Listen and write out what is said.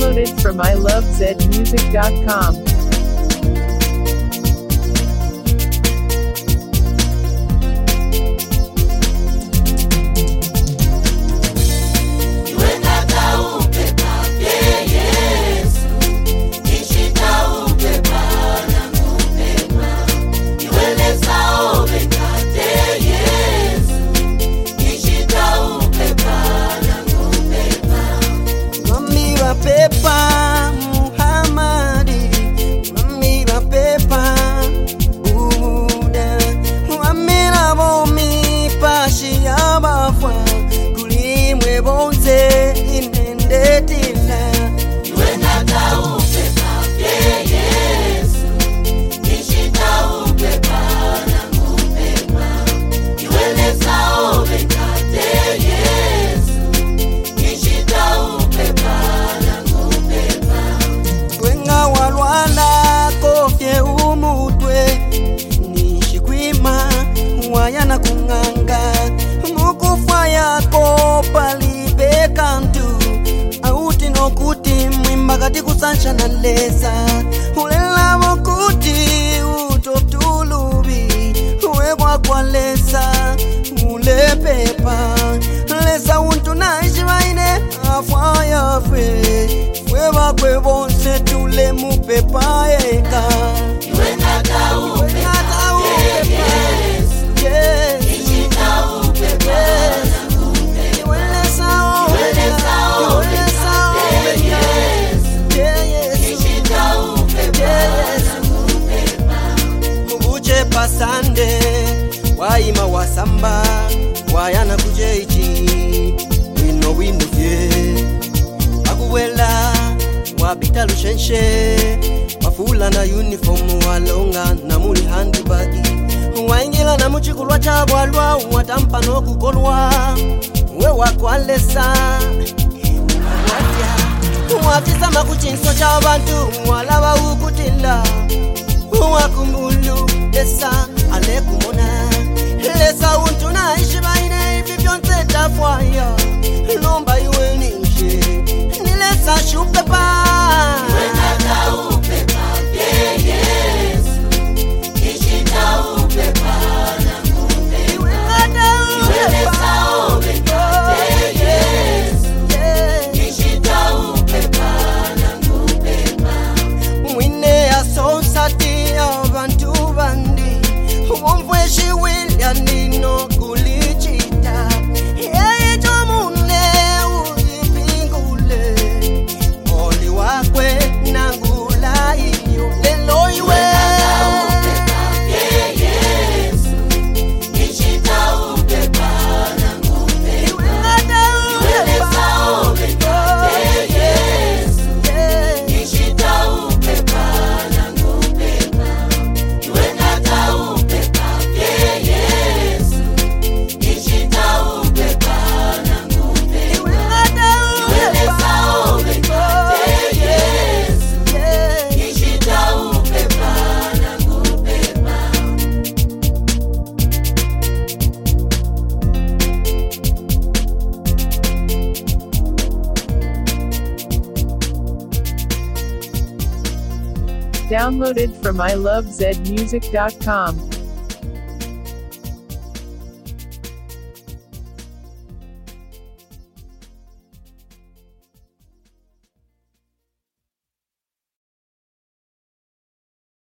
Downloaded from ilovezmusic.com. Pepa Muhammadi, mami wa pepa Buda, wamina bomi pashi ya bafwa, kulimwe bonze inende tila. Yuenda tau pepa Yesu, nishi tau pepa na mupepa. Yuende sao bekate Yesu, nishi tau pepa. Walwana kofye umutwe nishikwima wayana kunganga mukufa yako palibe kantu auti nokuti mwimba kati kusanshana lesa ulela mokuti utotulubi uwekwa kwa lesa ule pepa lesa untu naishivaine afaya fe Weba kwe bonse tule mupepa eka. Yuenda tau pepa Yesu, nishi tau pepa na mupepa. Yuende sao bekate Yesu, nishi tau pepa na mupepa. Mubuche pasande, waima wasamba, wayana kujeiji, wino fye. Akuwela wapita lushenshe wafula na uniform walonga na muli handbagi waingila na muchikulwa chabwalwa watampa no kukolwa we wakwalesa wafisa makuchinso chabantu walaba ukutila wakumulu lesa alekumona lesa untu na ishibaine ivi byonse tafwaya lomba iwe ninje nilesa shupepa. Yuenda tau pepa Yesu, nishi tau pepa na mupepa. Yuende sao bekate Yesu, nishi tau pepa na mupepa. Mwine ya sonsati abantu bandi umfweshi wilya nino kulichita yeye tomune uyipingule oli wakwe nangula iyo lelo iwe Yesu, nishi tau pepa na mupepa. Yuende sao bekate Yesu, nishi tau pepa na mupepa. Yuenda tau pepa Yesu, nishi tau pepa na mupepa. Yuende sao bekate Yesu, nishi tau pepa na mupepa. Downloaded from ilovezmusic.com.